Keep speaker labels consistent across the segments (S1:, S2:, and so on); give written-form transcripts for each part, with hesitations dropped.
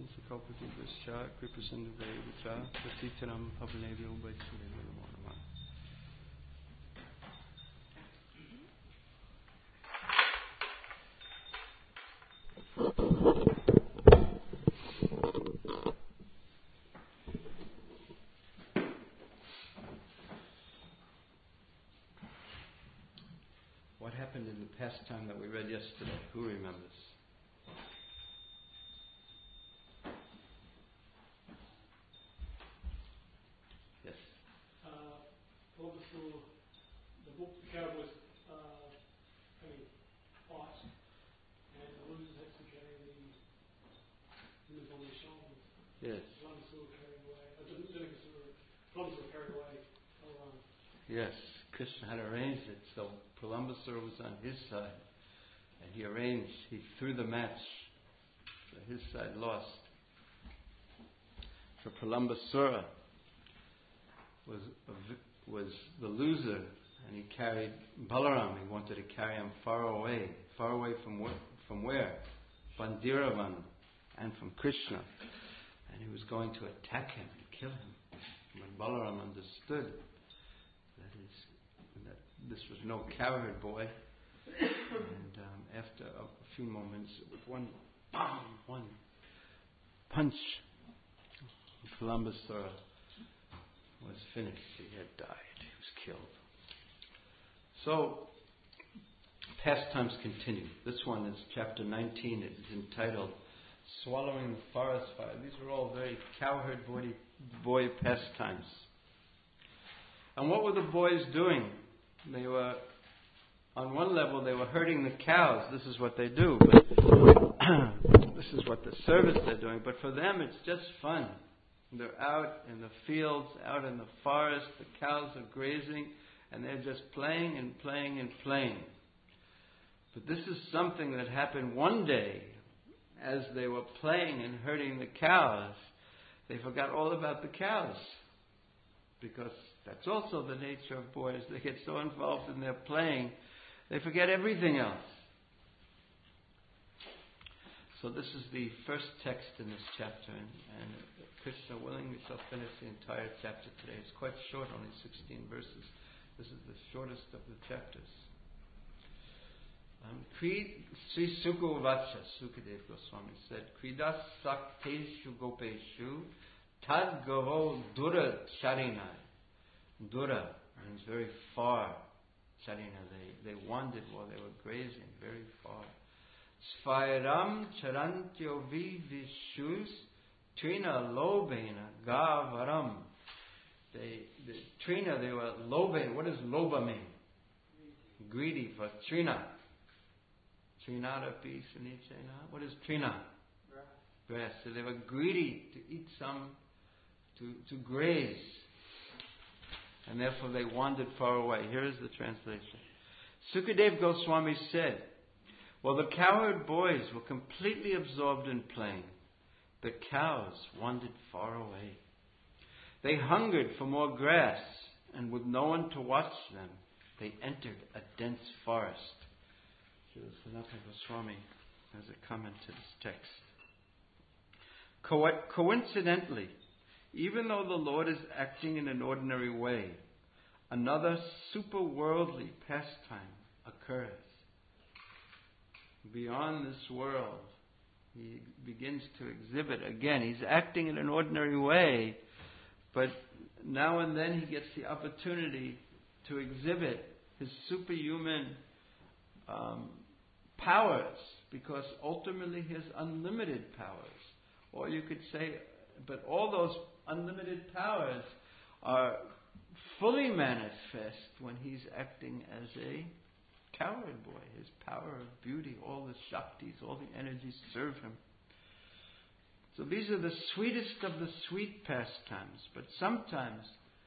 S1: Kalpati Kripasindu Vaivitra Pratitanam Pavanebhyo Vaishnavyo Namo Namah. What happened in the pastime that we read yesterday? Who remembers? Yes.
S2: The book, the cowboys having fights, and the losers had to carry the winners on their shoulders.
S1: Yes.
S2: Pralamsura carried away. Pralamsura carried away.
S1: Yes, Krishna had arranged it so Pralambasura was on his side, and he threw the match, so his side lost. For Pralambasura was the loser, and he carried Balaram. He wanted to carry him far away from where? Bandiravan, and from Krishna, and he was going to attack him and kill him. When Balaram understood that this was no cowherd boy, and after a few moments, with one punch, Pralambasura was finished. He had died. He was killed. So, pastimes continue. This one is chapter 19. It is entitled Swallowing the Forest Fire. These are all very cowherd boy pastimes. And what were the boys doing? They were, on one level, they were herding the cows. This is what they do. But this is what the service they're doing. But for them, it's just fun. They're out in the fields, out in the forest. The cows are grazing, and they're just playing and playing and playing. But this is something that happened one day. As they were playing and herding the cows, they forgot all about the cows. Because that's also the nature of boys. They get so involved in their playing, they forget everything else. So this is the first text in this chapter, and Krishna willing, we shall finish the entire chapter today. It's quite short, only 16 verses. This is the shortest of the chapters. Sri Sukavacha, Sukadev Goswami said, Kridas Sakteshu Gopeshu Tad Gavo Dura Charinai. Dura means very far. Charina, they wandered while they were grazing, very far. Svairam Charantyovi Vishus Trina Lobena Gavaram. Trina, they were Loben. What does Loba mean? Greedy for Trina. Trinada pi Sunichena. What is Trina? Grass. So they were greedy to eat some, to graze. And therefore they wandered far away. Here is the translation. Sukadev Goswami said, while the cowherd boys were completely absorbed in playing, the cows wandered far away. They hungered for more grass, and with no one to watch them, they entered a dense forest. Sanatana Goswami has a comment to this text. Coincidentally, even though the Lord is acting in an ordinary way, another superworldly pastime occurs. Beyond this world, he begins to exhibit again. He's acting in an ordinary way, but now and then he gets the opportunity to exhibit his superhuman powers, because ultimately he has unlimited powers. Or you could say, but all those unlimited powers are fully manifest when he's acting as a cowherd boy. His power of beauty, all the shaktis, all the energies serve him. So these are the sweetest of the sweet pastimes, but sometimes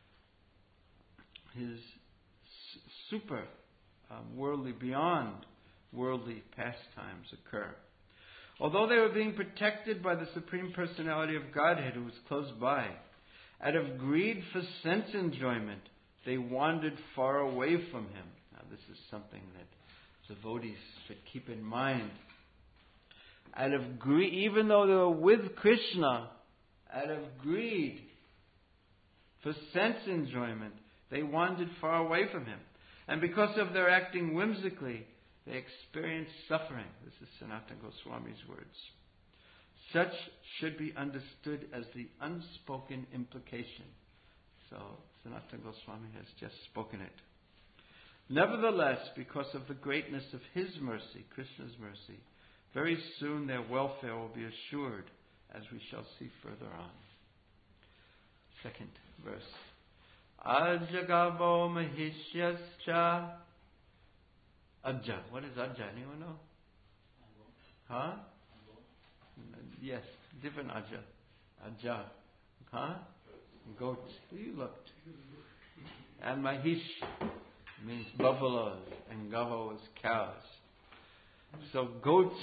S1: his super worldly, beyond worldly pastimes occur. Although they were being protected by the Supreme Personality of Godhead who was close by, out of greed for sense enjoyment, they wandered far away from him. Now this is something that devotees should keep in mind. out of greed, even though they were with Krishna, out of greed, for sense enjoyment, they wandered far away from him. And because of their acting whimsically, they experienced suffering. This is Sanatana Goswami's words. Such should be understood as the unspoken implication. So, Sanatana Goswami has just spoken it. Nevertheless, because of the greatness of his mercy, Krishna's mercy, very soon their welfare will be assured, as we shall see further on. Second verse. Ajagavo mahishyascha. Ajja. What is Ajja? Anyone know? Huh? Yes, different Ajja. Ajja. Huh? Goats. You looked. And Mahish means buffaloes, and Gavo is cows. So goats,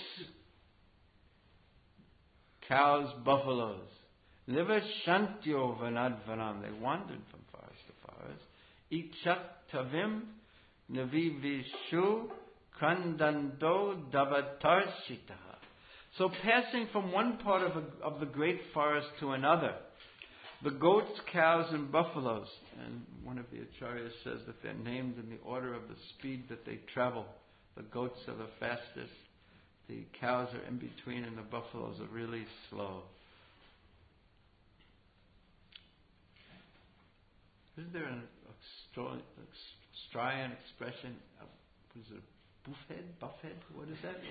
S1: cows, buffaloes. Liva shantyo vanadvanam. They wandered from forest to forest. Ichat tavim navivishu krandando davatarshitaha. So passing from one part of the great forest to another, the goats, cows, and buffaloes, and one of the acharyas says that they're named in the order of the speed that they travel. The goats are the fastest, the cows are in between, and the buffaloes are really slow. Isn't there an Australian expression of, what is it, buffhead? What is that?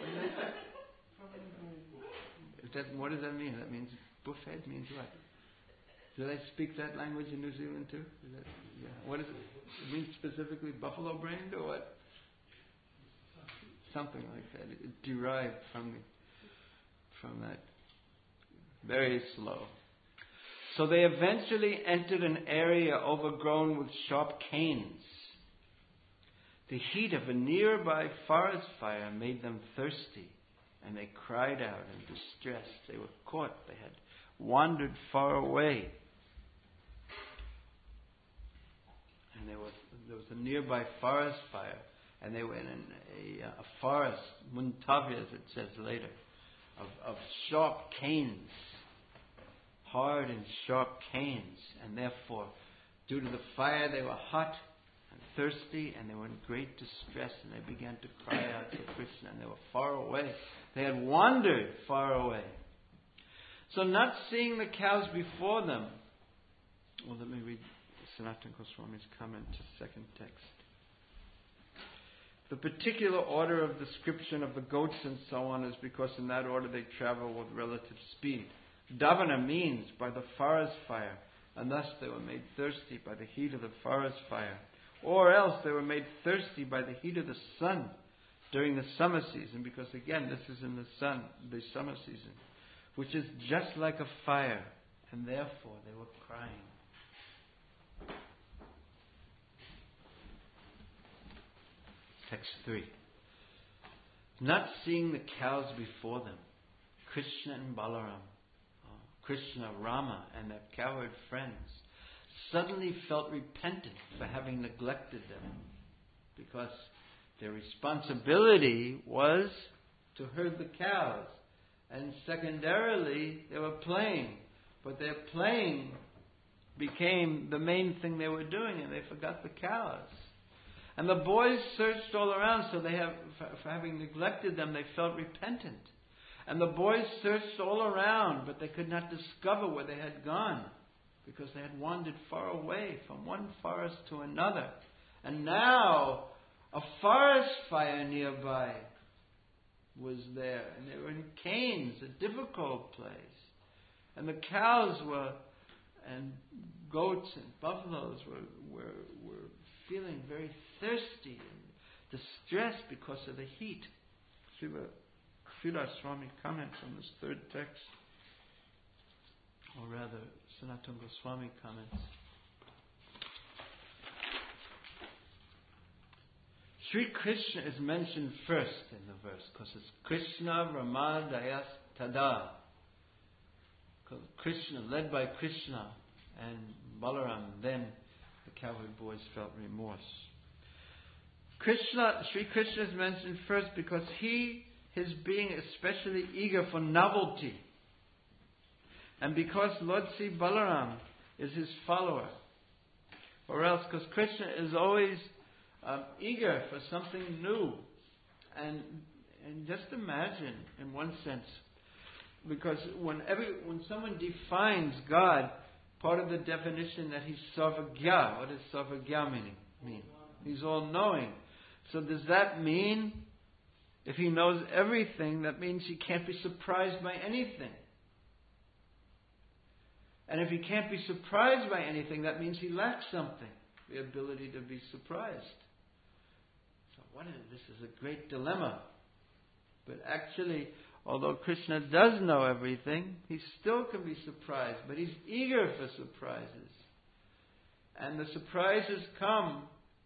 S1: What does that mean? That means, buffhead means what? Do they speak that language in New Zealand too? What is it? It means specifically buffalo brained or what? Something like that. It derived from that. Very slow. So they eventually entered an area overgrown with sharp canes. The heat of a nearby forest fire made them thirsty, and they cried out in distress. They were caught. They had wandered far away. And there was a nearby forest fire, and they were in a forest, Muntavya, as it says later, of sharp canes, hard and sharp canes, and therefore, due to the fire, they were hot and thirsty, and they were in great distress, and they began to cry out to Krishna, and they were far away. They had wandered far away. So not seeing the cows before them, well, let me read Sanatana Goswami's comment to second text. The particular order of description of the goats and so on is because in that order they travel with relative speed. Davana means by the forest fire, and thus they were made thirsty by the heat of the forest fire. Or else they were made thirsty by the heat of the sun during the summer season, because again, this is in the summer season, which is just like a fire, and therefore they were crying. Text 3. Not seeing the cows before them, Krishna and Balaram, Krishna, Rama, and their cowherd friends suddenly felt repentant for having neglected them, because their responsibility was to herd the cows, and secondarily they were playing, but their playing became the main thing they were doing, and they forgot the cows. And the boys searched all around, so for having neglected them, they felt repentant. And the boys searched all around, but they could not discover where they had gone, because they had wandered far away from one forest to another. And now a forest fire nearby was there, and they were in canes, a difficult place. And the cows and goats and buffaloes were feeling very thirsty and distressed because of the heat. Srila Swami comments on this third text, or rather, Sanatana Goswami comments. Sri Krishna is mentioned first in the verse because it's Krishna Rama Dayas Tada. Krishna, led by Krishna and Balaram, then the cowherd boys felt remorse. Sri Krishna is mentioned first because his his being especially eager for novelty. And because Lord Sri Balaram is his follower. Or else, because Krishna is always eager for something new. And just imagine, in one sense, because when someone defines God, part of the definition that he's Sarvagya. What does Sarvagya mean? He's all-knowing. So does that mean, if he knows everything, that means he can't be surprised by anything? And if he can't be surprised by anything, that means he lacks something, the ability to be surprised. So this is a great dilemma. But actually, although Krishna does know everything, he still can be surprised, but he's eager for surprises. And the surprises come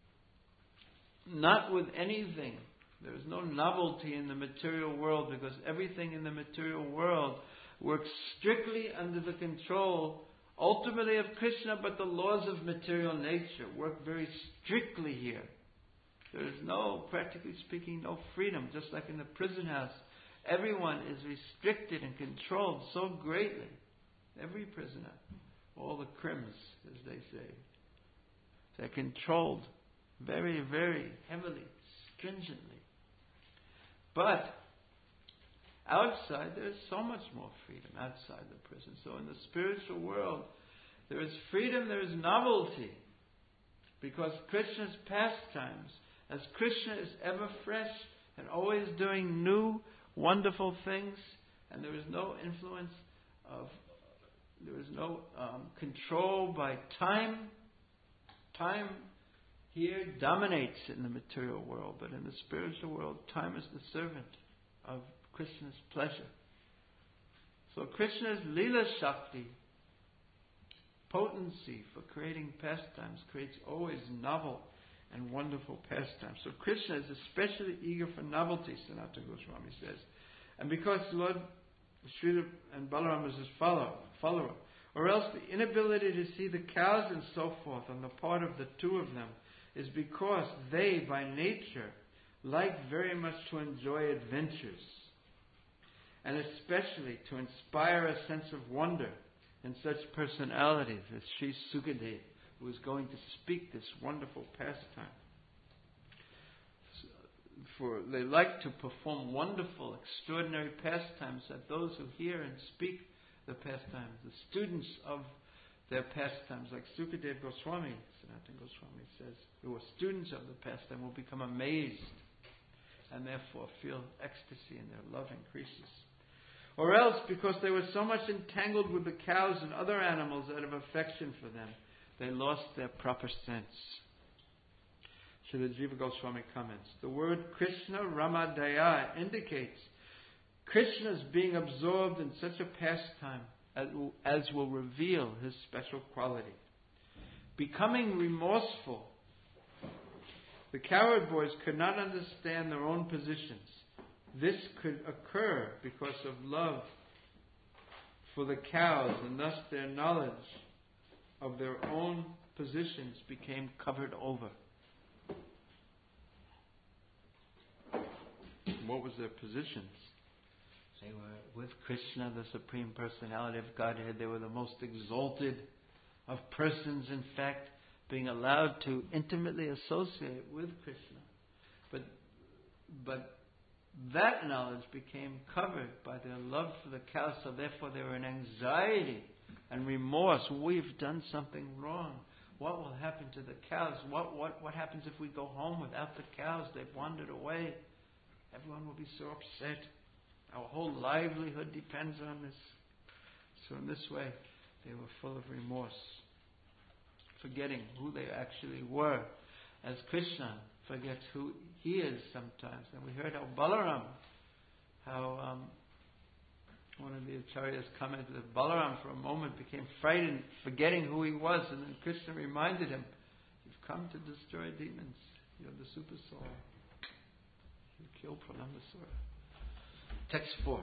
S1: not with anything. There is no novelty in the material world, because everything in the material world works strictly under the control, ultimately of Krishna, but the laws of material nature work very strictly here. There is no, practically speaking, no freedom, just like in the prison house. Everyone is restricted and controlled so greatly. Every prisoner, all the crims, as they say, they're controlled very, very heavily, stringently. But outside, there is so much more freedom outside the prison. So in the spiritual world, there is freedom, there is novelty. Because Krishna's pastimes, as Krishna is ever fresh and always doing new, wonderful things, and there is no influence there is no control by time. Time here dominates in the material world, but in the spiritual world, time is the servant of Krishna's pleasure. So Krishna's Leela Shakti, potency for creating pastimes, creates always novel and wonderful pastimes. So Krishna is especially eager for novelty, Sanatana Goswami says. And because Lord Srila and Balaram is his follower, or else the inability to see the cows and so forth on the part of the two of them is because they, by nature, like very much to enjoy adventures, and especially to inspire a sense of wonder in such personalities as Sri Sukadeva, who is going to speak this wonderful pastime. For they like to perform wonderful, extraordinary pastimes that those who hear and speak the pastimes, the students of their pastimes, like Sukadeva Goswami, Sanatana Goswami says, who are students of the pastime, will become amazed and therefore feel ecstasy and their love increases. Or else, because they were so much entangled with the cows and other animals out of affection for them, they lost their proper sense. Srila Jiva Goswami comments, the word Krishna Ramadaya indicates Krishna's being absorbed in such a pastime as will reveal his special quality. Becoming remorseful, the cowherd boys could not understand their own positions. This could occur because of love for the cows, and thus their knowledge of their own positions became covered over. What was their positions? They were with Krishna, the Supreme Personality of Godhead. They were the most exalted of persons, in fact, being allowed to intimately associate with Krishna. But that knowledge became covered by their love for the cows, so therefore they were in anxiety and remorse. We've done something wrong. What will happen to the cows? What happens if we go home without the cows? They've wandered away. Everyone will be so upset. Our whole livelihood depends on this. So in this way, they were full of remorse, forgetting who they actually were, as Krishna forgets who he is sometimes. And we heard how Balaram, one of the acharyas commented that Balaram for a moment became frightened, forgetting who he was, and then Krishna reminded him, you've come to destroy demons. You're the super soul. You kill Pranambasura. Text 4.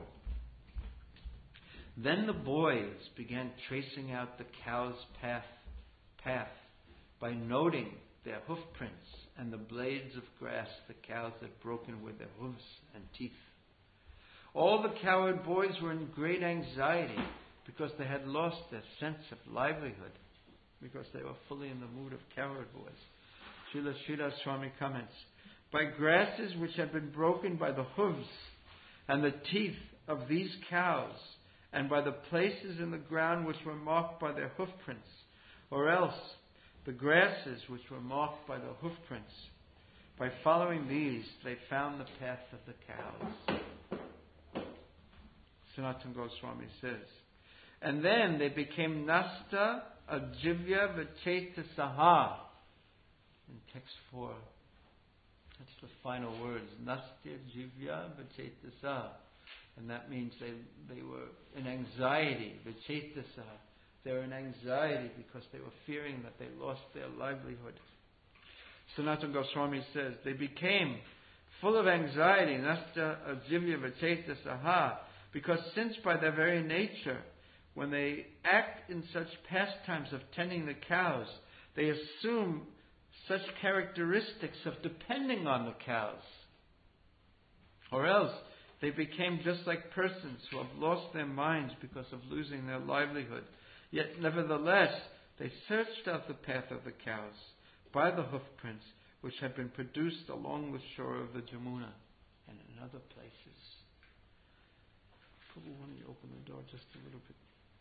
S1: Then the boys began tracing out the cow's path by noting their hoof prints and the blades of grass the cows had broken with their hooves and teeth. All the cowherd boys were in great anxiety because they had lost their sense of livelihood, because they were fully in the mood of cowherd boys. Srila Sridhar Swami comments, by grasses which had been broken by the hooves and the teeth of these cows, and by the places in the ground which were marked by their hoof prints, or else the grasses which were marked by the hoof prints. By following these, they found the path of the cows. Sanatana Goswami says, and then they became Nasta Ajivya Vacheta Saha. In text 4, that's the final words. Nastya Jivya Vacheta Saha. And that means they were in anxiety. Vacheta Saha. They were in anxiety because they were fearing that they lost their livelihood. Sanatana Goswami says, they became full of anxiety, Nasta Ajivya Vacheta Saha, because since by their very nature, when they act in such pastimes of tending the cows, they assume such characteristics of depending on the cows. Or else, they became just like persons who have lost their minds because of losing their livelihood. Yet, nevertheless, they searched out the path of the cows by the hoof prints which had been produced along the shore of the Jamuna and in other places. Prabhu, why don't you open the door just a little bit?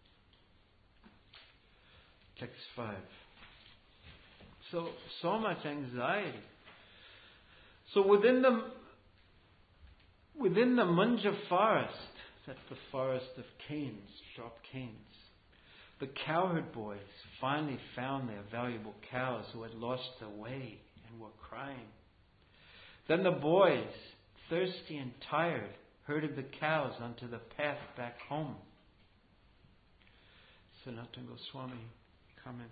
S1: Text 5. So much anxiety. So within the Munja forest, that's the forest of canes, sharp canes, the cowherd boys finally found their valuable cows who had lost their way and were crying. Then the boys, thirsty and tired, herded the cows onto the path back home. Sanatana Goswami comments,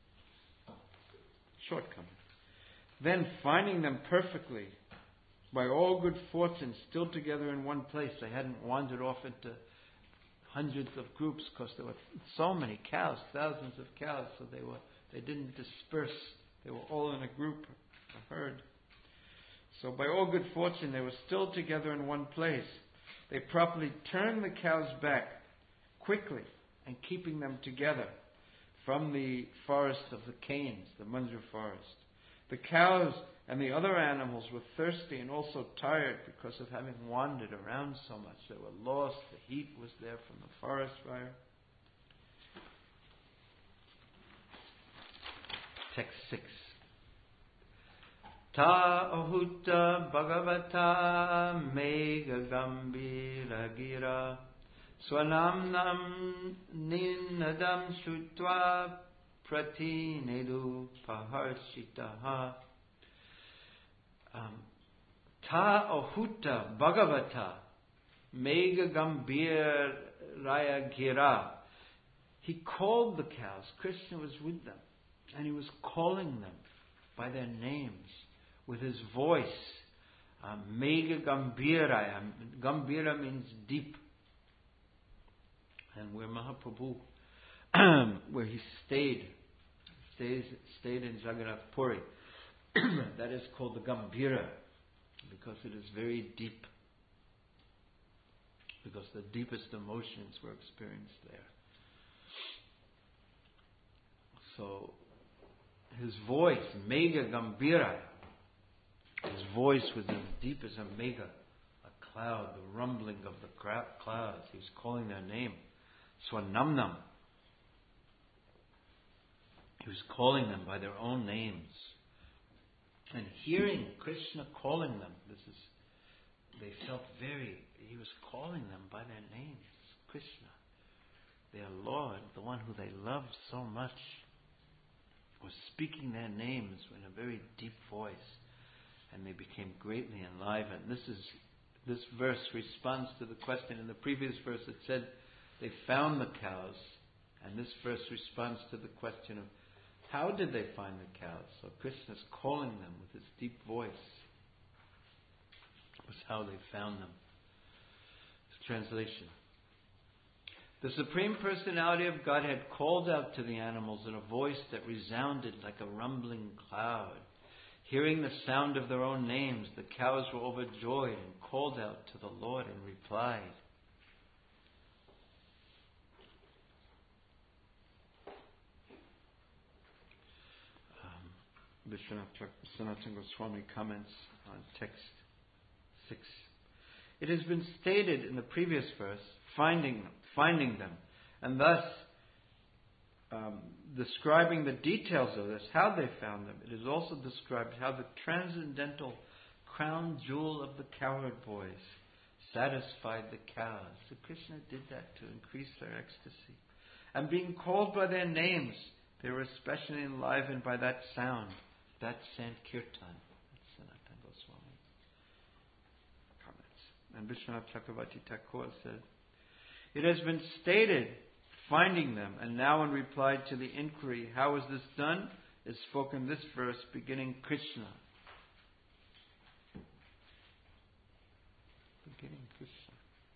S1: short comment. Then finding them perfectly, by all good fortune, still together in one place. They hadn't wandered off into hundreds of groups because there were so many cows, thousands of cows, so they didn't disperse. They were all in a group, a herd. So by all good fortune, they were still together in one place. They properly turned the cows back quickly and keeping them together from the forest of the canes, the Munja forest. The cows and the other animals were thirsty and also tired because of having wandered around so much. They were lost. The heat was there from the forest fire. Text 6. Ta ahuta bhagavata mega gambira gira swanamnam ninadam shutva prati nedu paharshitaha. Ta ahuta bhagavata mega gambira raya gira. He called the cows. Krishna was with them, and he was calling them by their names with his voice. Mega Gambira. Gambira means deep. And where Mahaprabhu, where he stayed in Jagannath Puri, that is called the Gambira, because it is very deep. Because the deepest emotions were experienced there. So, his voice, Mega Gambira, his voice was as deep as a mega, a cloud, the rumbling of the clouds. He was calling their name, Swanamnam. He was calling them by their own names. And hearing Krishna calling them, they felt he was calling them by their names. Krishna, their Lord, the one who they loved so much, was speaking their names in a very deep voice, and they became greatly enlivened. This verse responds to the question. In the previous verse it said they found the cows, and this verse responds to the question of how did they find the cows? So Krishna's calling them with his deep voice. Was how they found them. Translation. The Supreme Personality of Godhead called out to the animals in a voice that resounded like a rumbling cloud. Hearing the sound of their own names, the cows were overjoyed and called out to the Lord and replied. Vishwanath Sanatana Goswami comments on text 6. It has been stated in the previous verse, finding them, and thus describing the details of this, how they found them. It is also described how the transcendental crown jewel of the cowherd boys satisfied the cows. So Krishna did that to increase their ecstasy. And being called by their names, they were especially enlivened by that sound, that Sankirtan. That's Sanatana Goswami comments. And Vishwanath Chakravarti Thakur said, it has been stated, finding them, and now in reply to the inquiry, how is this done, is spoken this verse beginning Krishna. Beginning Krishna.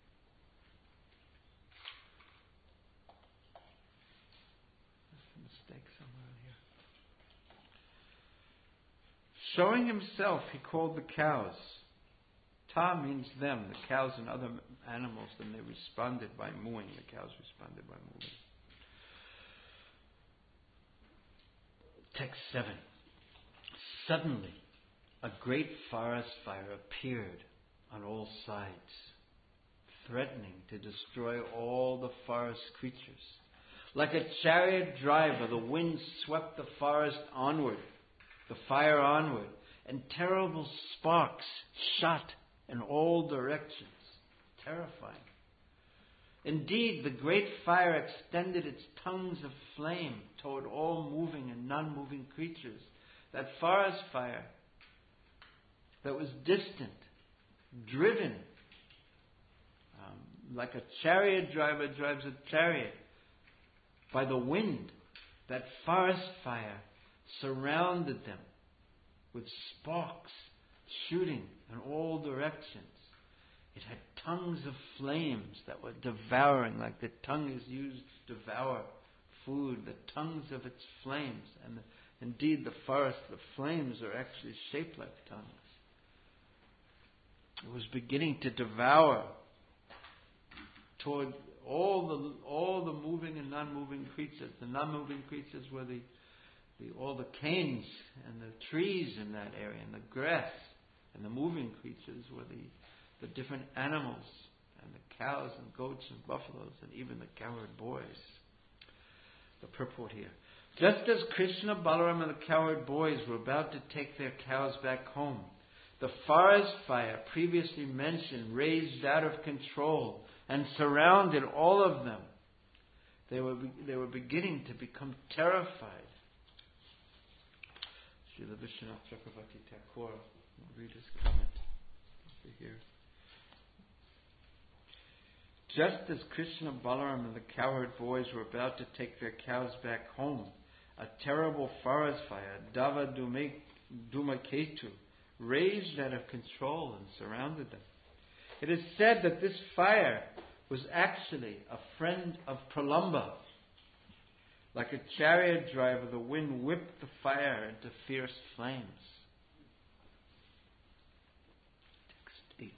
S1: There's a mistake somewhere here. Showing himself, he called the cows. Ta means them, the cows and other animals, and they responded by mooing. The cows responded by mooing. Text 7. Suddenly, a great forest fire appeared on all sides, threatening to destroy all the forest creatures. Like a chariot driver, the wind swept the forest onward, the fire onward, and terrible sparks shot in all directions. Terrifying. Indeed, the great fire extended its tongues of flame toward all moving and non-moving creatures. That forest fire that was distant, driven, like a chariot driver drives a chariot by the wind. That forest fire surrounded them with sparks shooting in all directions. It had tongues of flames that were devouring, like the tongue is used to devour food, the tongues of its flames. And indeed, the forest, the flames are actually shaped like tongues. It was beginning to devour toward all the moving and non-moving creatures. The non-moving creatures were all the canes and the trees in that area, and the grass. And the moving creatures were the different animals, and the cows and goats and buffaloes, and even the cowherd boys. The purport here. Just as Krishna, Balaram, and the cowherd boys were about to take their cows back home, the forest fire previously mentioned raged out of control and surrounded all of them. They were beginning to become terrified. Srila Vishwanath Chakravarti Thakur, I'll read his comment over here. Just as Krishna, Balaram, and the cowherd boys were about to take their cows back home, a terrible forest fire, Dava Dhumaketu, raged out of control and surrounded them. It is said that this fire was actually a friend of Pralamba. Like a chariot driver, the wind whipped the fire into fierce flames. Text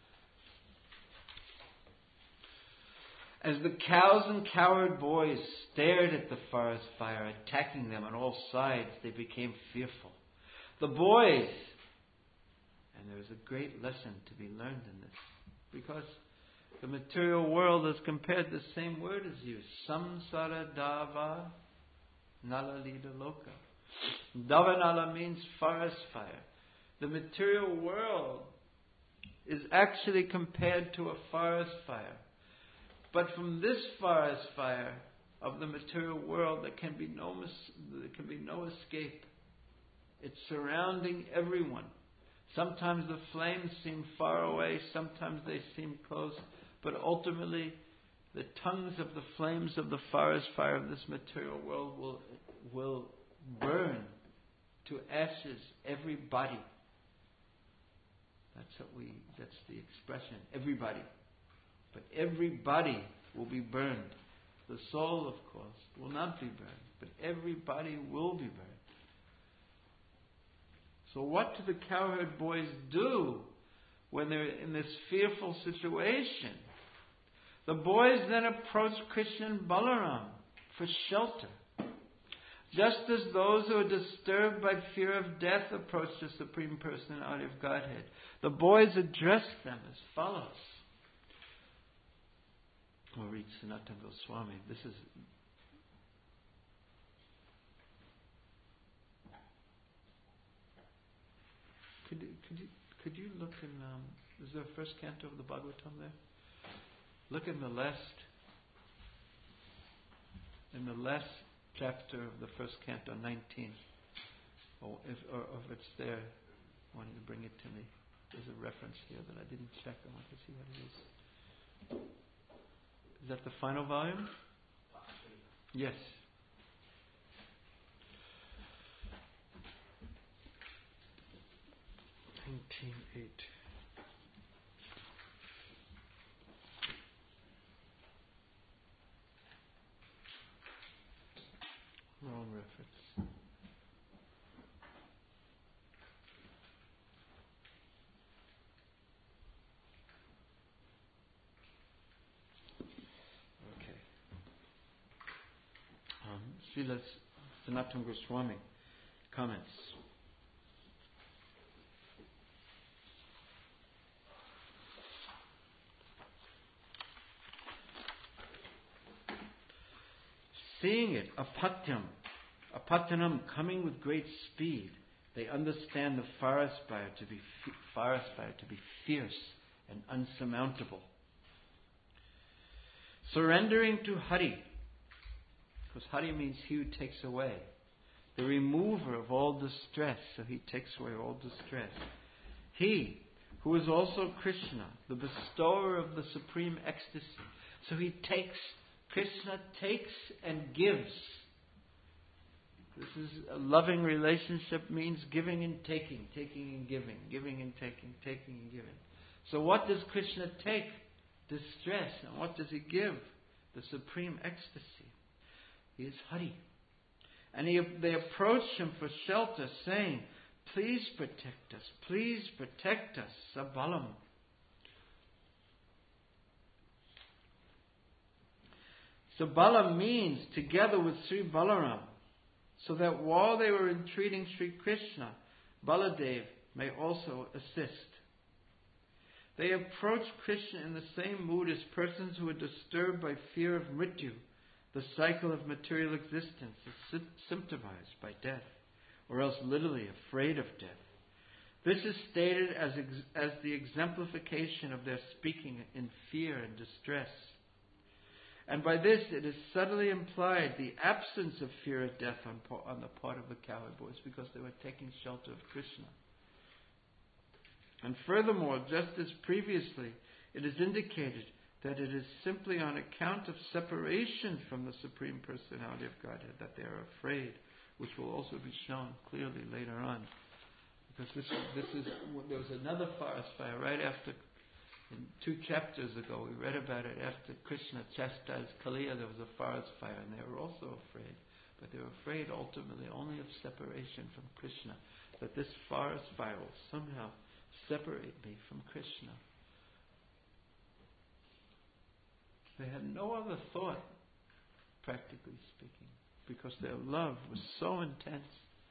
S1: 8. As the cows and cowherd boys stared at the forest fire attacking them on all sides, they became fearful. The boys, and there is a great lesson to be learned in this, because the material world has compared the same word as you. Samsara dava nalalita loka. Davanala means forest fire. The material world is actually compared to a forest fire. But from this forest fire of the material world, there can be no escape. It's surrounding everyone. Sometimes the flames seem far away, sometimes they seem close, but ultimately the tongues of the flames of the forest fire of this material world will burn to ashes everybody. That's the expression, everybody. But everybody will be burned. The soul, of course, will not be burned, but everybody will be burned. So what do the cowherd boys do when they're in this fearful situation? The boys then approach Krishna and Balaram for shelter, just as those who are disturbed by fear of death approach the Supreme Personality of Godhead. The boys address them as follows. We'll read Sanatana Goswami. This is... Could you look in... is there a first canto of the Bhagavatam there? Look in the last chapter of the first canto, 19. Or if it's there, I want you to bring it to me. There's a reference here that I didn't check. I want to see what it is. Is that the final volume? Yes. (19.8). Wrong reference. Okay. Srila Sanatana Goswami comments. Seeing it, apatyanam, coming with great speed, they understand the forest fire to be fierce and unsurmountable. Surrendering to Hari, because Hari means he who takes away, the remover of all distress, so he takes away all distress. He, who is also Krishna, the bestower of the supreme ecstasy, so he takes. Krishna takes and gives. This is a loving relationship, means giving and taking and giving, giving and taking and giving. So what does Krishna take? Distress. And what does he give? The supreme ecstasy. He is Hari. And they approach him for shelter, saying, please protect us, Sabalam. So Bala means together with Sri Balaram, so that while they were entreating Sri Krishna, Baladev may also assist. They approach Krishna in the same mood as persons who are disturbed by fear of mrityu, the cycle of material existence is symptomized by death, or else literally afraid of death. This is stated as the exemplification of their speaking in fear and distress. And by this it is subtly implied the absence of fear of death on the part of the cowherd boys, because they were taking shelter of Krishna. And furthermore, just as previously, it is indicated that it is simply on account of separation from the Supreme Personality of Godhead that they are afraid, which will also be shown clearly later on. Because there was another forest fire right after. 2 chapters ago, we read about it after Krishna chastised Kaliya. There was a forest fire, and they were also afraid. But they were afraid ultimately only of separation from Krishna. That this forest fire will somehow separate me from Krishna. They had no other thought, practically speaking, because their love was so intense.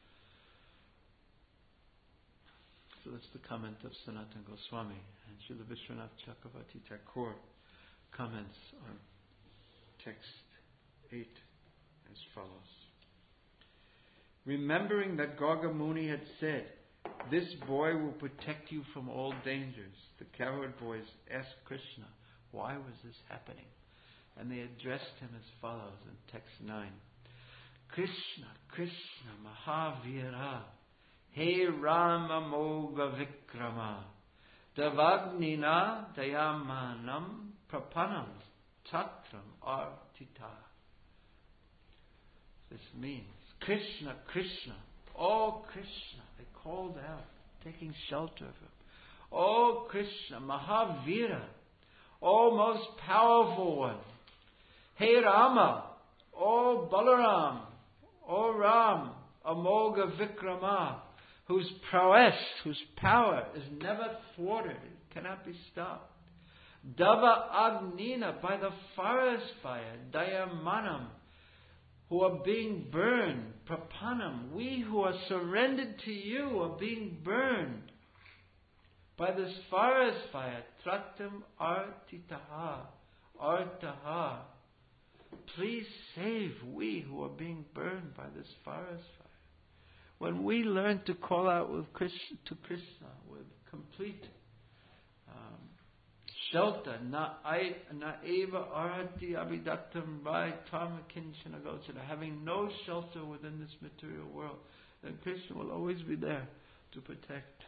S1: So that's the comment of Sanatana Goswami. And Srila Vishwanath Chakravarti Thakur comments on text 8 as follows. Remembering that Garga Muni had said, this boy will protect you from all dangers, the cowherd boys asked Krishna, why was this happening? And they addressed him as follows in text 9. Krishna, Krishna, Mahavira, He Rama Moga Vikrama, Davagnina Dayamanam Prapanam Tatram Artita. This means, Krishna, Krishna, oh Krishna, they called out, taking shelter of him. Oh Krishna, Mahavira, oh most powerful one. Hey Rama, oh Balaram, oh Ram, Amoga Vikrama, whose prowess, whose power is never thwarted, it cannot be stopped. Dava Agnina, by the forest fire, Dayamanam, who are being burned, Prapanam, we who are surrendered to you are being burned by this forest fire, Tratam Artitaha, Artaha. Please save we who are being burned by this forest fire. When we learn to call out with to Krishna with complete shelter, na eva arhati abhidattam vai karma kinchana gochara, having no shelter within this material world, then Krishna will always be there to protect.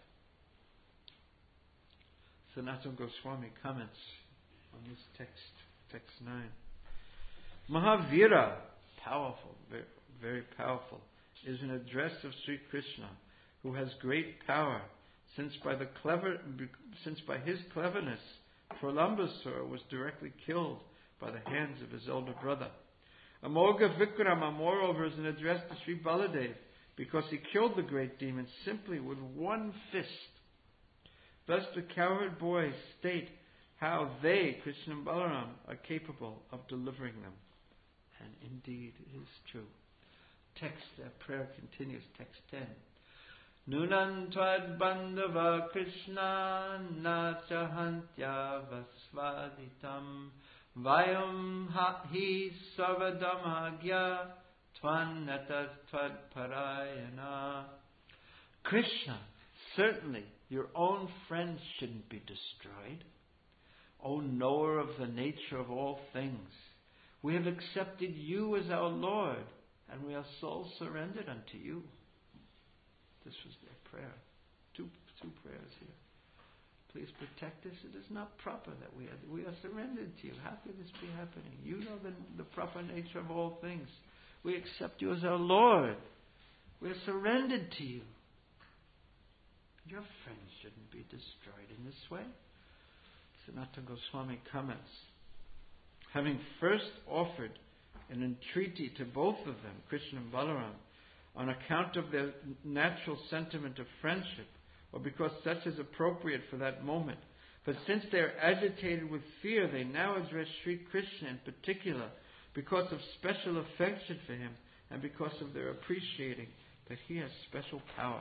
S1: Sanatana Goswami comments on this text 9. Mahavira, powerful, very, very powerful, is an address of Sri Krishna, who has great power, since by his cleverness, Pralambasura was directly killed by the hands of his elder brother. Amogha Vikrama, moreover, is an address to Sri Baladev, because he killed the great demon simply with one fist. Thus the cowherd boys state how they, Krishna and Balaram, are capable of delivering them. And indeed, it is true. Prayer continues, text 10. Nunan tvad bandhava Krishna na chahantya vasvaditam vayam hi sarvadamagya tvan natas tvad parayana. Krishna, certainly your own friends shouldn't be destroyed. O knower of the nature of all things, we have accepted you as our Lord, and we are soul surrendered unto you. This was their prayer. Two prayers here. Please protect us. It is not proper that we are surrendered to you. How could this be happening? You know the proper nature of all things. We accept you as our Lord. We are surrendered to you. Your friends shouldn't be destroyed in this way. Sanatana Goswami comments, having first offered an entreaty to both of them, Krishna and Balaram, on account of their natural sentiment of friendship, or because such is appropriate for that moment. But since they are agitated with fear, they now address Sri Krishna in particular, because of special affection for him, and because of their appreciating that he has special power.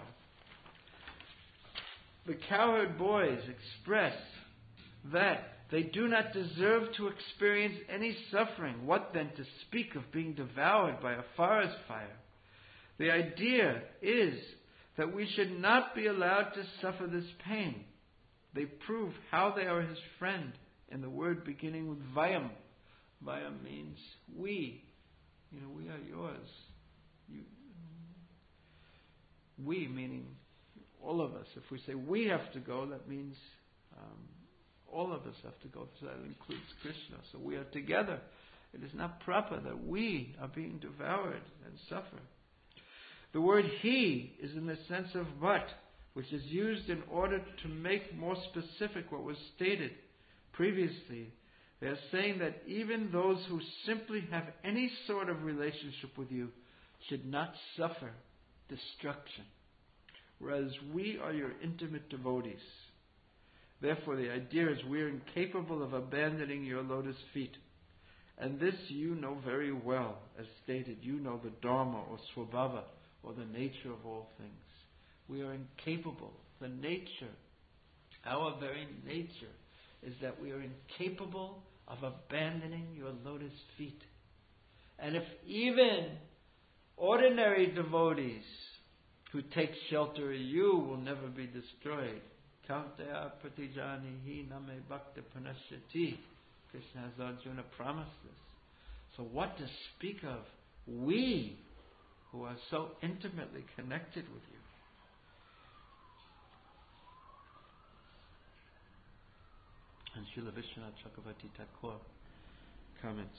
S1: The cowherd boys express that they do not deserve to experience any suffering. What then to speak of being devoured by a forest fire? The idea is that we should not be allowed to suffer this pain. They prove how they are his friend in the word beginning with Vayam. Vayam means we. We are yours. We meaning all of us. If we say we have to go, that means all of us have to go. So that includes Krishna. So we are together. It is not proper that we are being devoured and suffer. The word he is in the sense of but, which is used in order to make more specific what was stated previously. They are saying that even those who simply have any sort of relationship with you should not suffer destruction, whereas we are your intimate devotees. Therefore, the idea is we are incapable of abandoning your lotus feet. And this you know very well. As stated, you know the Dharma or Swabhava, or the nature of all things. We are incapable. The nature, our very nature, is that we are incapable of abandoning your lotus feet. And if even ordinary devotees who take shelter of you will never be destroyed, Kaunteya pratijani hi name bhakta pranashyati. Krishna has Arjuna promised this. So what to speak of we who are so intimately connected with you? And Srila Vishwanath Chakravarti Thakur comments,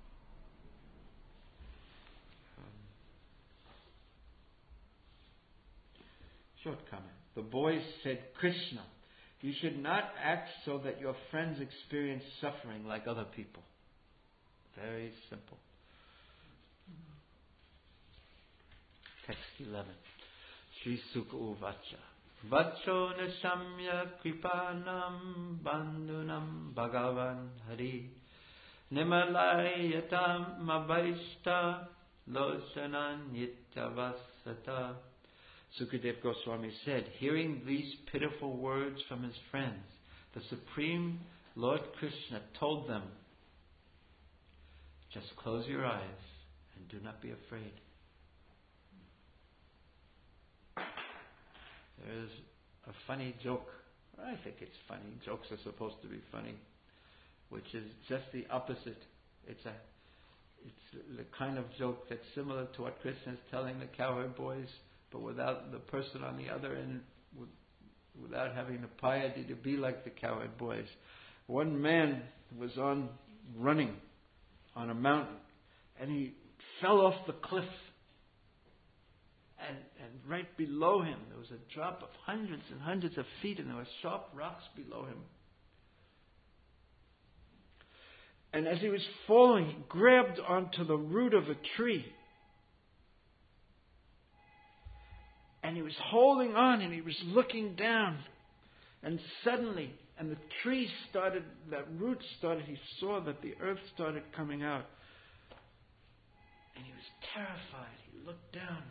S1: short comment. The boys said, Krishna, you should not act so that your friends experience suffering like other people. Very simple. Text 11. Sri Sukha Uvacha. Vacho Nishamya Kripanam Bandhunam Bhagavan Hari Nimalayatam Mabaishta Lochanan Yittavasata. Sukadev Goswami said, hearing these pitiful words from his friends, the Supreme Lord Krishna told them, just close your eyes and do not be afraid. There is a funny joke. I think it's funny. Jokes are supposed to be funny, which is just the opposite. It's the kind of joke that's similar to what Krishna is telling the cowherd boys, but without the person on the other end, without having the piety to be like the cowherd boys. One man was running on a mountain, and he fell off the cliff. And right below him, there was a drop of hundreds and hundreds of feet, and there were sharp rocks below him. And as he was falling, he grabbed onto the root of a tree. And he was holding on, and he was looking down. And suddenly, and the tree started, that root started, he saw that the earth started coming out. And he was terrified. He looked down.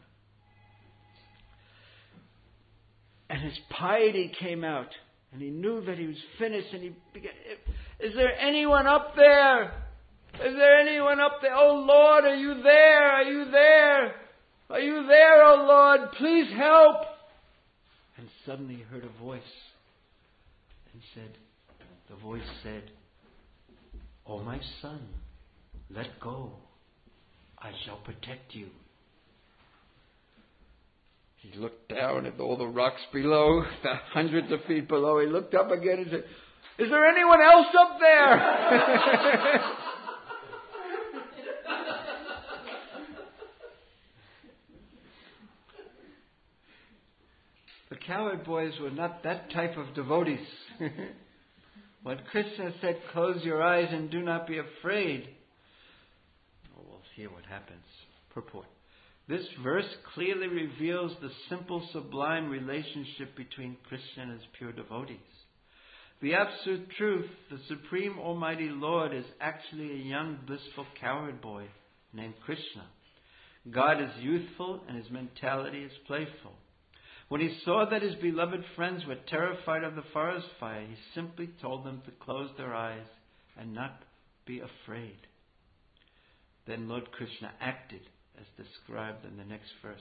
S1: And his piety came out. And he knew that he was finished. And he began, is there anyone up there? Is there anyone up there? Oh Lord, are you there? Are you there? Are you there, oh Lord? Please help. And suddenly he heard a voice. And the voice said, oh my son, let go. I shall protect you. He looked down at all the rocks below, the hundreds of feet below. He looked up again and said, is there anyone else up there? The cowherd boys were not that type of devotees. When Krishna said, close your eyes and do not be afraid, we'll hear what happens. Purport. This verse clearly reveals the simple, sublime relationship between Krishna and his pure devotees. The absolute truth, the Supreme Almighty Lord, is actually a young, blissful cowherd boy named Krishna. God is youthful and his mentality is playful. When he saw that his beloved friends were terrified of the forest fire, he simply told them to close their eyes and not be afraid. Then Lord Krishna acted as described in the next verse.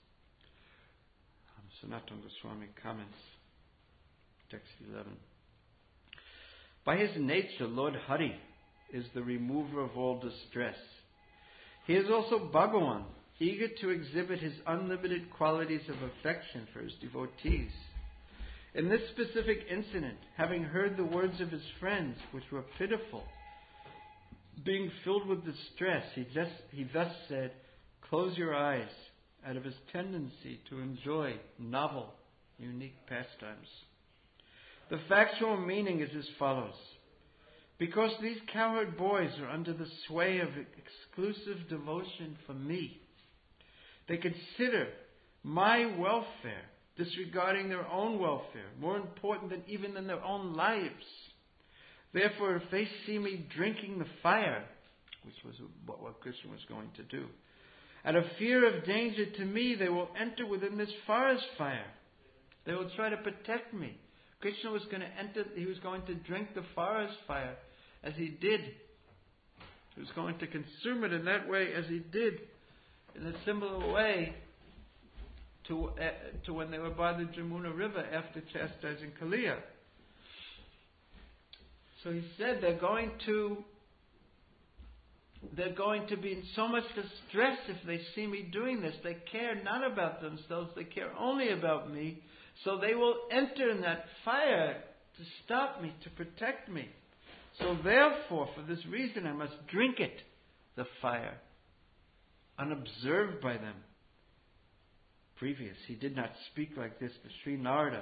S1: Sanatana Goswami comments, text 11. By his nature, Lord Hari is the remover of all distress. He is also Bhagavan, eager to exhibit his unlimited qualities of affection for his devotees. In this specific incident, having heard the words of his friends, which were pitiful, being filled with distress, he thus said, close your eyes, out of his tendency to enjoy novel, unique pastimes. The factual meaning is as follows. Because these cowherd boys are under the sway of exclusive devotion for me, they consider my welfare, disregarding their own welfare, more important than their own lives. Therefore, if they see me drinking the fire, which was what Krishna was going to do, out of fear of danger to me, they will enter within this forest fire. They will try to protect me. Krishna was going to enter, he was going to drink the forest fire as he did. He was going to consume it in that way as he did, in a similar way to when they were by the Jamuna River after chastising Kaliya. So he said they're going to be in so much distress if they see me doing this. They care not about themselves, they care only about me. So they will enter in that fire to stop me, to protect me. So therefore, for this reason, I must drink it, the fire, unobserved by them. Previous, he did not speak like this to Sri Nanda,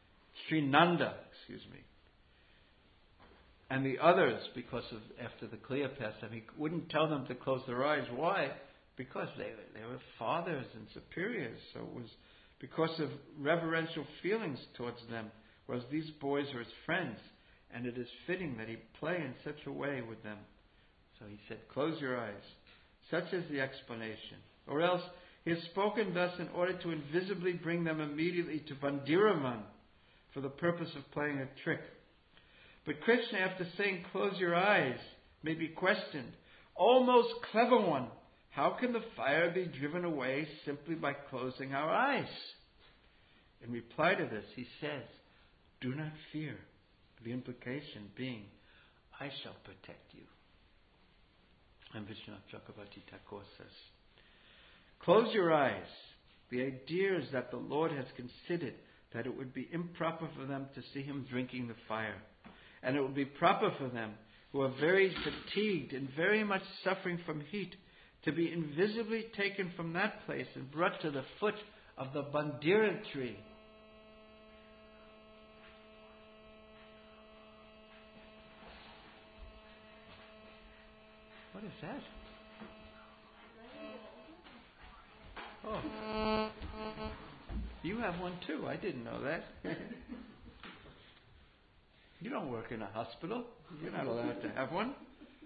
S1: and the others, because of after the Kaliya pastime, he wouldn't tell them to close their eyes. Why? Because they were fathers and superiors, so it was because of reverential feelings towards them, whereas these boys are his friends, and it is fitting that he play in such a way with them. So he said, close your eyes. Such is the explanation. Or else, he has spoken thus in order to invisibly bring them immediately to Bandiravan for the purpose of playing a trick. But Krishna, after saying, close your eyes, may be questioned, O most clever one, how can the fire be driven away simply by closing our eyes? In reply to this, he says, do not fear. The implication being, I shall protect you. And Vishwanath Chakravarti Thakur says, close your eyes. The idea is that the Lord has considered that it would be improper for them to see him drinking the fire. And it would be proper for them, who are very fatigued and very much suffering from heat, to be invisibly taken from that place and brought to the foot of the Bandira tree. What is that? Oh. You have one too. I didn't know that. You don't work in a hospital. You're not allowed to have one.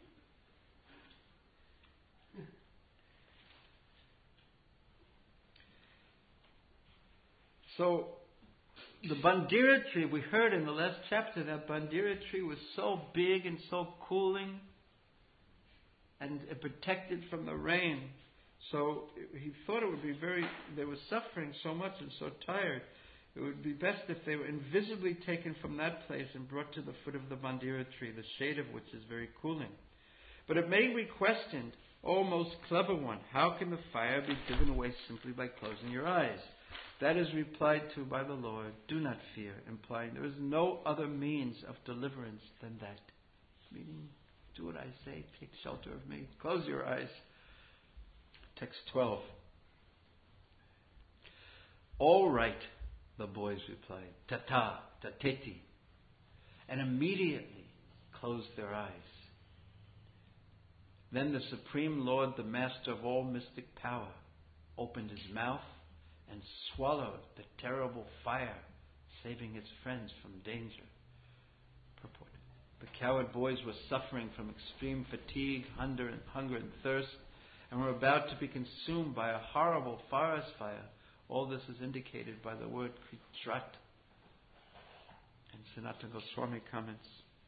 S1: So, the Bandira tree, we heard in the last chapter that Bandira tree was so big and so cooling and protected from the rain. So he thought it would be they were suffering so much and so tired. It would be best if they were invisibly taken from that place and brought to the foot of the Bandira tree, the shade of which is very cooling. But it may be questioned, O most clever one, how can the fire be driven away simply by closing your eyes? That is replied to by the Lord, do not fear, implying there is no other means of deliverance than that. Meaning, do what I say, take shelter of me, close your eyes. Text 12. All right, the boys replied, tata, tateti, and immediately closed their eyes. Then the Supreme Lord, the Master of all mystic power, opened his mouth and swallowed the terrible fire, saving his friends from danger. Purport. The coward boys were suffering from extreme fatigue, hunger and thirst, and were about to be consumed by a horrible forest fire. All this is indicated by the word Kritrat. And Sanatana Goswami comments.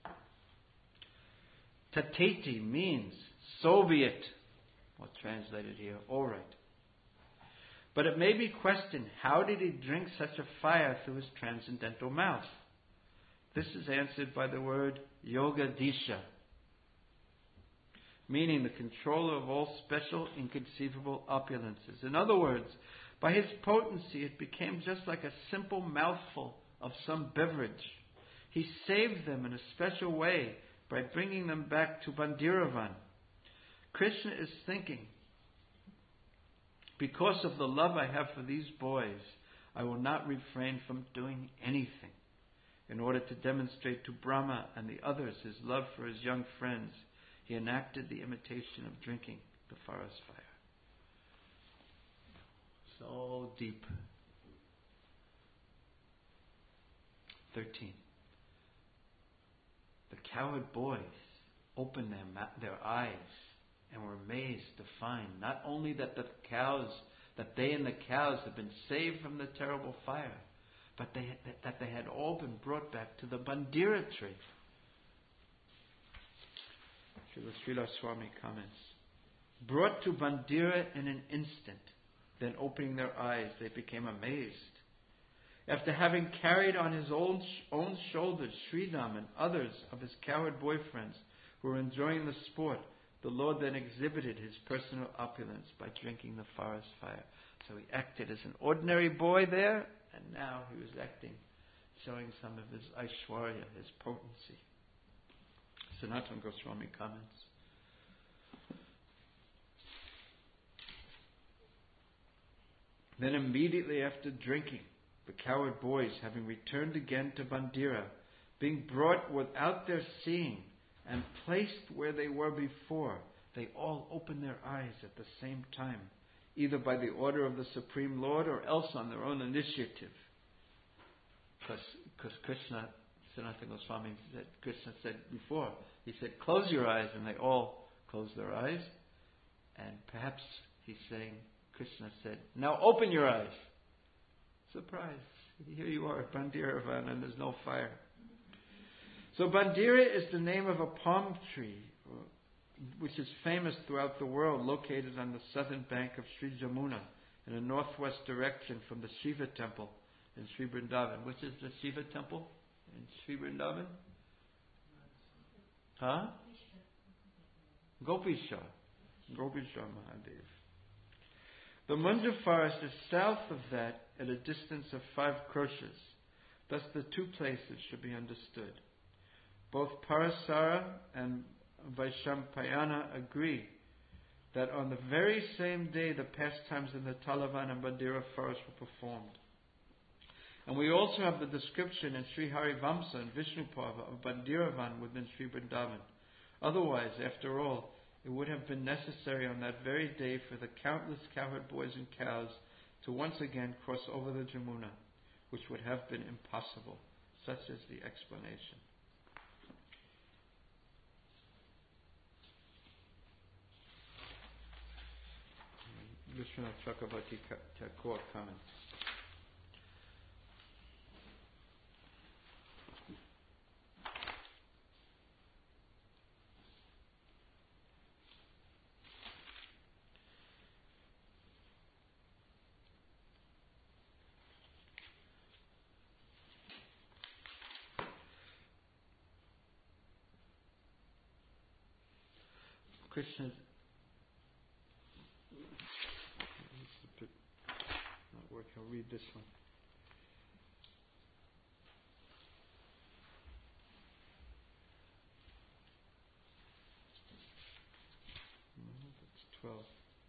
S1: Tateti means Soviet, or translated here, all right. But it may be questioned, how did he drink such a fire through his transcendental mouth? This is answered by the word Yogadisha, meaning the controller of all special, inconceivable opulences. In other words, by his potency, it became just like a simple mouthful of some beverage. He saved them in a special way by bringing them back to Bandiravan. Krishna is thinking, because of the love I have for these boys, I will not refrain from doing anything. In order to demonstrate to Brahma and the others his love for his young friends, he enacted the imitation of drinking the forest fire. So deep. 13. The coward boys opened their eyes and were amazed to find not only that they and the cows had been saved from the terrible fire, but that they had all been brought back to the Bandira tree. Srila Swami comments, brought to Bandira in an instant, then opening their eyes, they became amazed. After having carried on his own shoulders Sridham and others of his coward boyfriends who were enjoying the sport, the Lord then exhibited his personal opulence by drinking the forest fire. So he acted as an ordinary boy there, and now he was acting, showing some of his Aishwarya, his potency. Sanatana Goswami comments. Then immediately after drinking, the coward boys, having returned again to Bandira, being brought without their seeing and placed where they were before, they all opened their eyes at the same time, either by the order of the Supreme Lord or else on their own initiative. Because Krishna, Sanatana Goswami said, Krishna said before, he said, close your eyes, and they all closed their eyes. And perhaps he's saying, Krishna said, now open your eyes. Surprise. Here you are at Bandiravan and there's no fire. So Bandira is the name of a palm tree, which is famous throughout the world, located on the southern bank of Sri Jamuna, in a northwest direction from the Shiva temple in Sri Vrindavan. Which is the Shiva temple in Sri Vrindavan? Huh? Gopisha Mahadev. The Munja forest is south of that at a distance of 5 kroshas. Thus the two places should be understood. Both Parasara and Vaishampayana agree that on the very same day the pastimes in the Talavan and Bandira forest were performed. And we also have the description in Sri Harivamsa and Vishnuparva of Bandiravan within Sri Vrindavan. Otherwise, after all, it would have been necessary on that very day for the countless cowherd boys and cows to once again cross over the Jamuna, which would have been impossible. Such is the explanation. Vishwanath Chakravarti Thakur comments. Krishna's not working. I'll read this one. That's 12.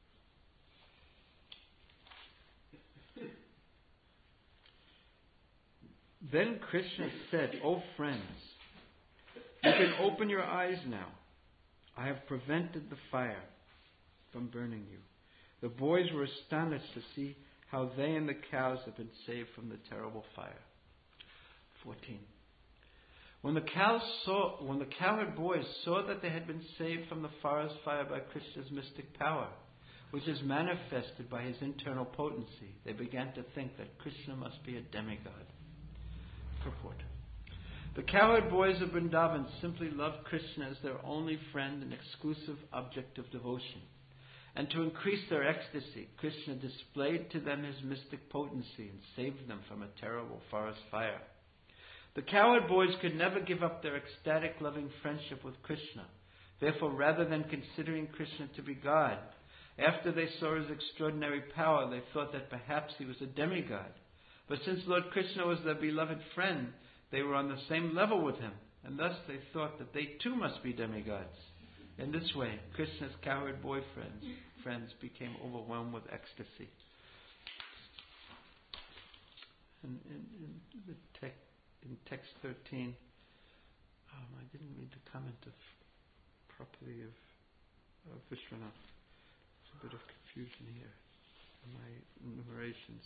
S1: Then Krishna said, "O friends, you can open your eyes now. I have prevented the fire from burning you." The boys were astonished to see how they and the cows have been saved from the terrible fire. 14. When the cowherd boys saw that they had been saved from the forest fire by Krishna's mystic power, which is manifested by his internal potency, they began to think that Krishna must be a demigod. Purport. The cowherd boys of Vrindavan simply loved Krishna as their only friend and exclusive object of devotion. And to increase their ecstasy, Krishna displayed to them his mystic potency and saved them from a terrible forest fire. The cowherd boys could never give up their ecstatic loving friendship with Krishna. Therefore, rather than considering Krishna to be God, after they saw his extraordinary power, they thought that perhaps he was a demigod. But since Lord Krishna was their beloved friend, they were on the same level with him, and thus they thought that they too must be demigods. In this way, Krishna's cowherd boy friends became overwhelmed with ecstasy. And in text 13, I didn't read the comment properly of Vishwanath. There's a bit of confusion here in my enumerations.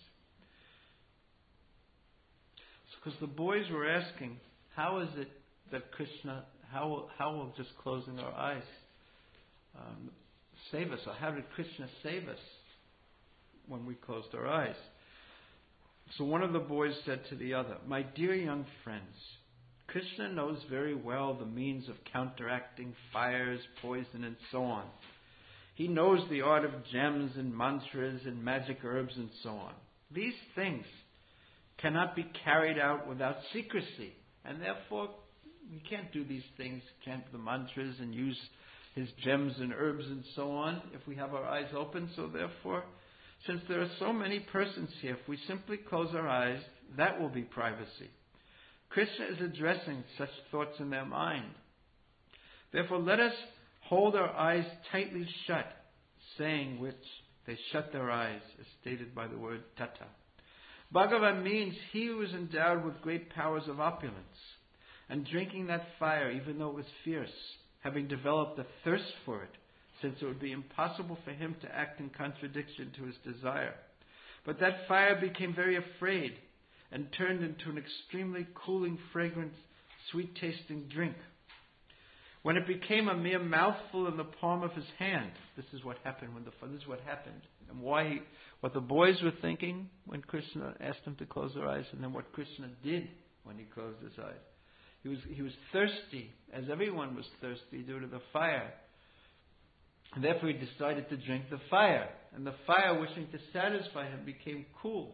S1: Because the boys were asking, how is it that Krishna, how will just closing our eyes save us? Or how did Krishna save us when we closed our eyes? So one of the boys said to the other, "My dear young friends, Krishna knows very well the means of counteracting fires, poison, and so on. He knows the art of gems and mantras and magic herbs and so on. These things cannot be carried out without secrecy, and therefore we can't do these things, chant the mantras and use his gems and herbs and so on if we have our eyes open. So therefore, since there are so many persons here, if we simply close our eyes, that will be privacy. Krishna is addressing such thoughts in their mind. Therefore, let us hold our eyes tightly shut," saying which they shut their eyes, as stated by the word tata. Bhagavan means he who is endowed with great powers of opulence, and drinking that fire, even though it was fierce, having developed a thirst for it, since it would be impossible for him to act in contradiction to his desire. But that fire became very afraid and turned into an extremely cooling, fragrant, sweet-tasting drink. When it became a mere mouthful in the palm of his hand, this is what happened and what the boys were thinking when Krishna asked them to close their eyes, and then what Krishna did when he closed his eyes. He was thirsty, as everyone was thirsty due to the fire. And therefore he decided to drink the fire. And the fire, wishing to satisfy him, became cool.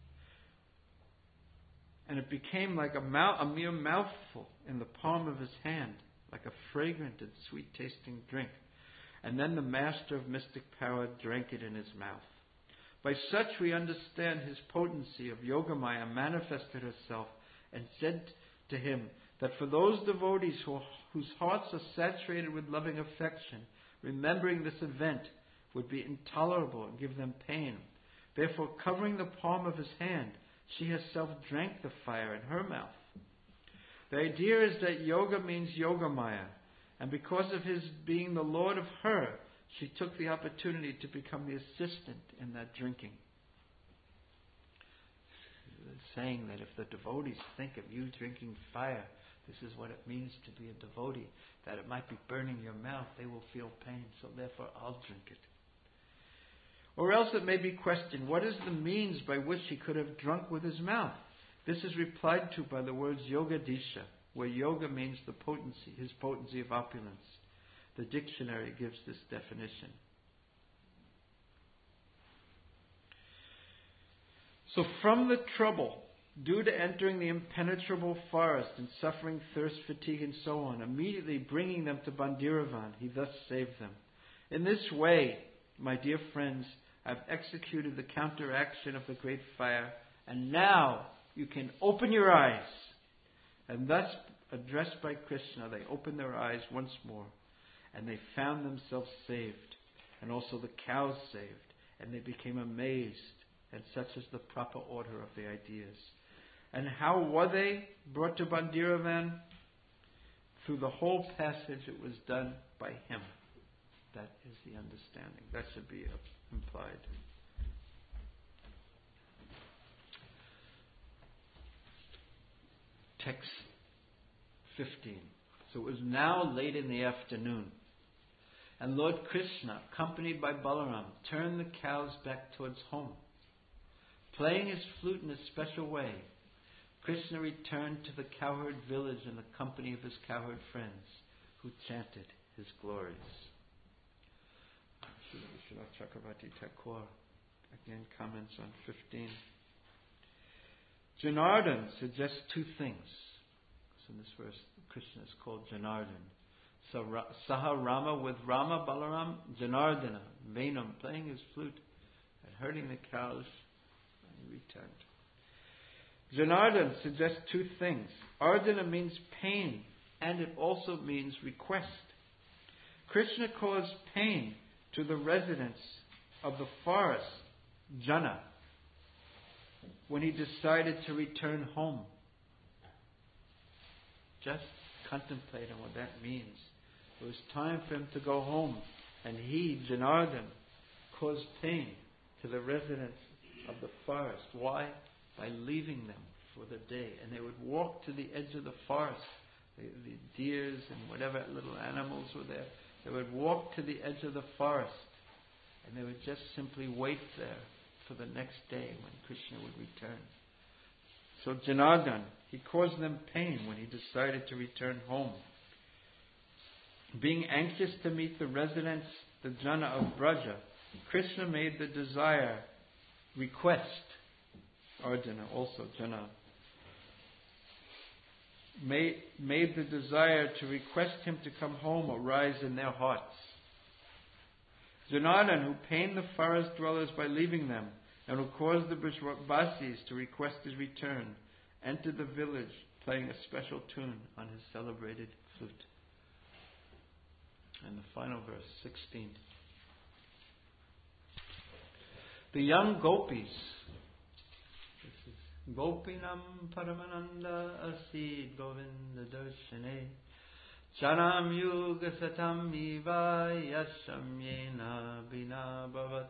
S1: And it became like a mere mouthful in the palm of his hand, like a fragrant and sweet-tasting drink. And then the master of mystic power drank it in his mouth. By such we understand his potency of Yogamaya manifested herself and said to him that for those devotees whose hearts are saturated with loving affection, remembering this event would be intolerable and give them pain. Therefore, covering the palm of his hand, she herself drank the fire in her mouth. The idea is that yoga means Yogamaya, and because of his being the Lord of her, she took the opportunity to become the assistant in that drinking. Saying that if the devotees think of you drinking fire, this is what it means to be a devotee, that it might be burning your mouth, they will feel pain, so therefore I'll drink it. Or else it may be questioned, what is the means by which he could have drunk with his mouth? This is replied to by the words Yogadisha, where yoga means the potency, his potency of opulence. The dictionary gives this definition. So from the trouble, due to entering the impenetrable forest and suffering thirst, fatigue, and so on, immediately bringing them to Bandiravan, he thus saved them. In this way, my dear friends, I've executed the counteraction of the great fire, and now you can open your eyes. And thus, addressed by Krishna, they opened their eyes once more, and they found themselves saved, and also the cows saved, and they became amazed, and such is the proper order of the ideas. And how were they brought to Bandiravan? Through the whole passage it was done by him. That is the understanding. That should be implied. Text 15. So it was now late in the afternoon, and Lord Krishna, accompanied by Balaram, turned the cows back towards home. Playing his flute in a special way, Krishna returned to the cowherd village in the company of his cowherd friends, who chanted his glories. Srila Chakravarti Thakur again comments on 15. Janardhan suggests two things. So in this verse, Krishna is called Janardhan. So Saha Rama with Rama, Balaram, Janardhana, Venam, playing his flute and herding the cows, and he returned. Janardhan suggests two things. Ardhana means pain, and it also means request. Krishna caused pain to the residents of the forest, Jana, when he decided to return home. Just contemplate on what that means. It was time for him to go home, and he, Janardhan, caused pain to the residents of the forest. Why? By leaving them for the day. And they would walk to the edge of the forest. The deers and whatever little animals were there. They would walk to the edge of the forest. And they would just simply wait there for the next day when Krishna would return. So Janardhan, he caused them pain when he decided to return home. Being anxious to meet the residents, the Jana of Braja, Krishna made the desire, request, Ardhana also, Jana, made the desire to request him to come home arise in their hearts. Janardhan, who pained the forest dwellers by leaving them, and who caused the Brajvasis to request his return, entered the village playing a special tune on his celebrated flute. And the final verse, 16. The young gopis, this is Gopinam Paramananda Asi Govinda Darshane Chanam yuga satam iva yasham yena bina bhavat.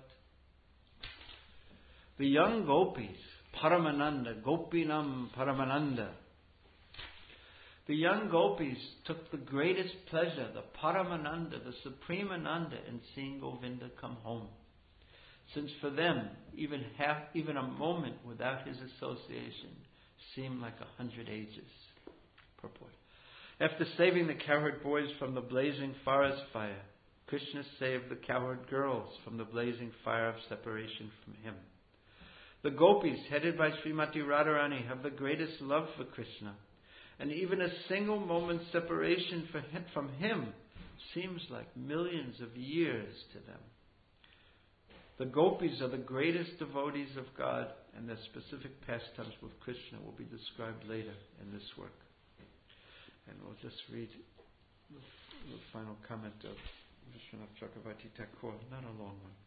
S1: The young gopis, Paramananda, Gopinam Paramananda. The young gopis took the greatest pleasure, the Paramananda, the supreme Ananda, in seeing Govinda come home. Since for them, even a moment without his association seemed like 100 ages. Purport. After saving the cowherd boys from the blazing forest fire, Krishna saved the cowherd girls from the blazing fire of separation from him. The gopis, headed by Srimati Radharani, have the greatest love for Krishna, and even a single moment's separation from him seems like millions of years to them. The gopis are the greatest devotees of God, and their specific pastimes with Krishna will be described later in this work. And we'll just read the final comment of Vishwanath Chakravarti Thakur, not a long one.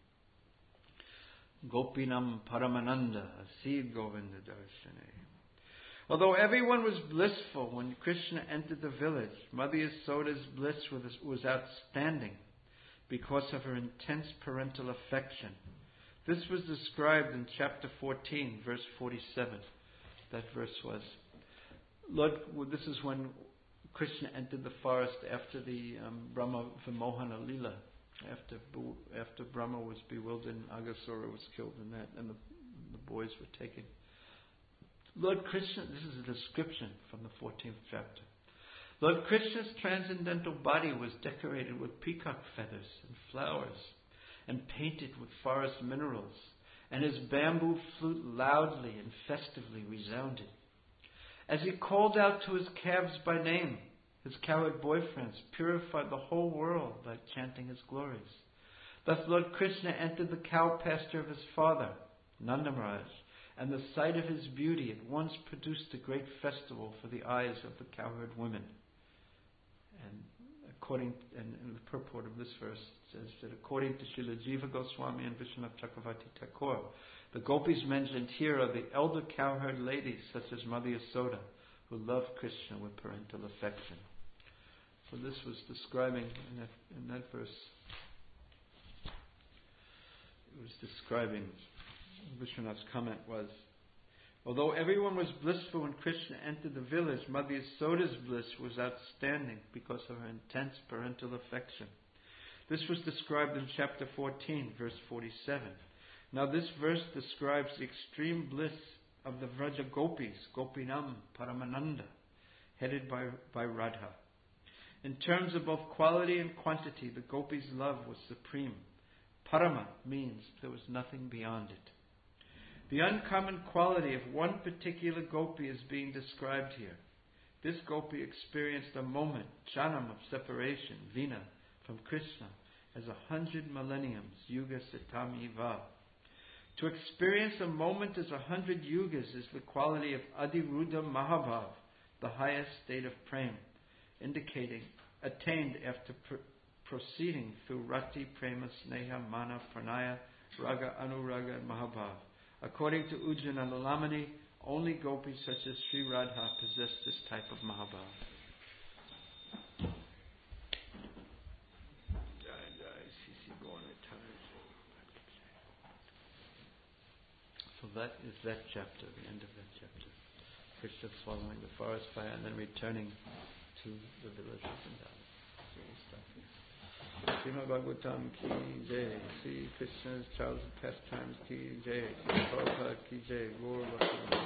S1: Gopinam Paramananda Asid Govinda Darshane. Although everyone was blissful when Krishna entered the village, Mother Yasoda's bliss was outstanding because of her intense parental affection. This was described in chapter 14, verse 47. That verse was, this is when Krishna entered the forest after the Brahma Vimohana Lila. After Brahma was bewildered and Aghasura was killed in that, and the boys were taken. Lord Krishna, this is a description from the 14th chapter. Lord Krishna's transcendental body was decorated with peacock feathers and flowers and painted with forest minerals, and his bamboo flute loudly and festively resounded. As he called out to his calves by name, his cowherd boyfriends purified the whole world by chanting his glories. Thus Lord Krishna entered the cow pasture of his father, Nanda Maharaj, and the sight of his beauty at once produced a great festival for the eyes of the cowherd women. And the purport of this verse says that according to Srila Jiva Goswami and Vishwanath Chakravarti Thakur, the gopis mentioned here are the elder cowherd ladies such as Mother Yasoda, who loved Krishna with parental affection. So this was describing in that verse. It was describing Vishwanath's comment was, although everyone was blissful when Krishna entered the village, Mother Yasoda's bliss was outstanding because of her intense parental affection. This was described in chapter 14, verse 47. Now this verse describes the extreme bliss of the Vraja gopis, Gopinam Paramananda, headed by Radha. In terms of both quality and quantity, the gopis' love was supreme. Parama means there was nothing beyond it. The uncommon quality of one particular gopi is being described here. This gopi experienced a moment, Chanam, of separation, Vina, from Krishna, as 100 millenniums, Yuga Satam Iva. To experience a moment as 100 yugas is the quality of Adiruddha Mahabhav, the highest state of prema, indicating attained after proceeding through Rati, Prema, Sneha, Mana, Pranaya, Raga, Anuraga, and Mahabhav. According to Ujjana Lalamani, only gopis such as Sri Radha possess this type of Mahabhav. So that is that chapter, the end of that chapter. Krishna swallowing the forest fire and then returning to the village of Vrindavan. So we'll stop here. Srimad Bhagavatam ki jai, Sri Krishna's childhood pastimes ki jai, Sri Prabhupada ki jai, Gaur Bhakti.